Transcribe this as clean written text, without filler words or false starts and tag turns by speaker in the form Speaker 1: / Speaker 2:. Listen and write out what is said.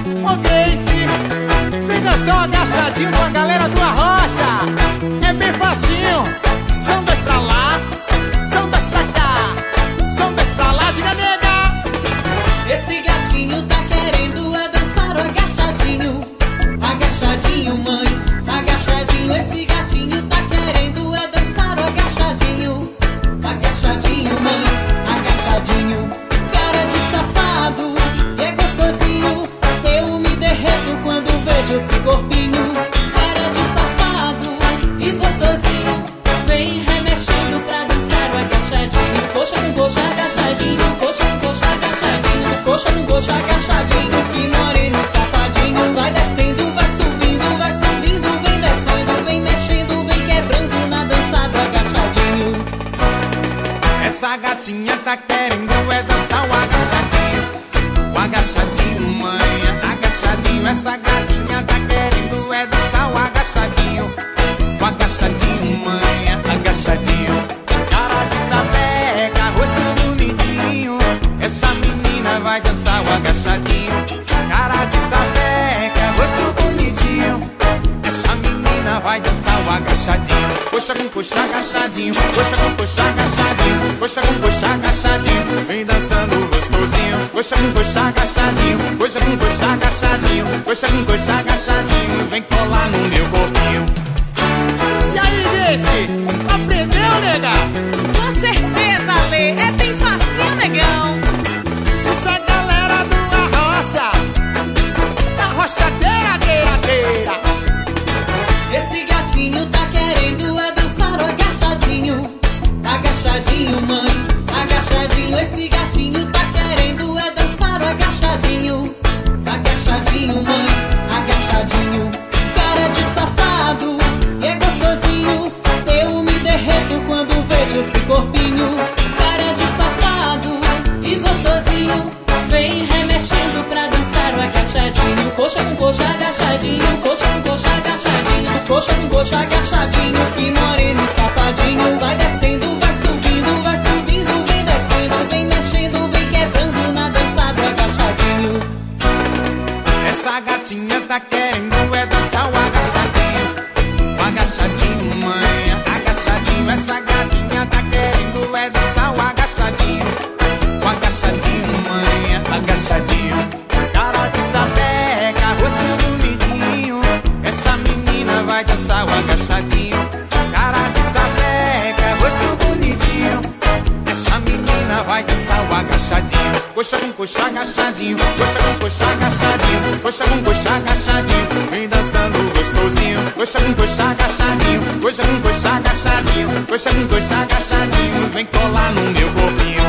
Speaker 1: Ô Grace, vem dançar um agachadinho com a galera do Arrocha. É bem facinho. São dois pra lá, são dois pra cá, são dois pra lá, diga nega.
Speaker 2: Esse gatinho tá querendo é dançar o agachadinho. Agachadinho, mãe, agachadinho. Esse gatinho tá querendo é dançar o agachadinho. Agachadinho, mãe, agachadinho. Cara de safado, e é gostosinho. Eu me derreto quando vejo esse corpinho. Cara de safado e gostosinho. Vem remexendo pra dançar o agachadinho. Coxa com coxa, agachadinho. Coxa com coxa, agachadinho. Coxa com coxa, agachadinho. Que moreno safadinho. Vai descendo, vai subindo, vai subindo. Vem descendo, vem mexendo, vem quebrando na dança do agachadinho.
Speaker 1: Essa gatinha tá querendo é dançar o agachadinho. O agachadinho, mãe, agachadinho. Essa gatinha tá querendo é dançar o agachadinho. O agachadinho, mãe, agachadinho. Cara de sapeca, rosto bonitinho. Essa menina vai dançar o agachadinho. Cara de sapeca, rosto bonitinho. Essa menina vai dançar o agachadinho. Coxa com coxa, agachadinho. Coxa com coxa, agachadinho. Coxa com coxa, agachadinho. Vem dançando gostosinho. Coxa com coxa, agachadinho. Coxa com coxa, agachadinho. Coxa com coxa, agachadinho. Vem colar no meu corpinho. E aí, Grace? Aprendeu, nega?
Speaker 2: Com certeza, Lê. É bem facinho, negão.
Speaker 1: Essa galera do Arrocha. Arrochadeira, deira, deira.
Speaker 2: Esse gatinho tá querendo é dançar o agachadinho. Agachadinho, mãe, agachadinho. Esse gatinho tá querendo é dançar o agachadinho. Agachadinho, mãe, agachadinho. Cara de safado, é gostosinho. Eu me derreto quando vejo esse corpinho. Cara de safado e gostosinho. Vem remexendo pra dançar o agachadinho. Coxa com coxa, agachadinho. Coxa com coxa, agachadinho. Coxa com coxa, agachadinho. Que moreno e safadinho. Vai descendo, vai subindo, vai subindo. Vem descendo, vem mexendo, vem quebrando na dança do agachadinho.
Speaker 1: Essa gatinha tá querendo é dançar o agachadinho. O agachadinho, mãe, agachadinho. Essa gatinha tá querendo é dançar o agachadinho. O agachadinho, mãe, agachadinho. Cara de sapeca, rosto bonitinho. Essa menina vai dançar o agachadinho. Cara de sapeca, rosto bonitinho. Essa menina vai dançar o agachadinho. Coxa com coxa, agachadinho. Coxa com coxa, agachadinho. Coxa com coxa, agachadinho. Vem dançando gostosinho. Coxa com coxa, agachadinho. Coxa com coxa, agachadinho. Coxa com coxa, agachadinho. Vem colar no meu corpinho.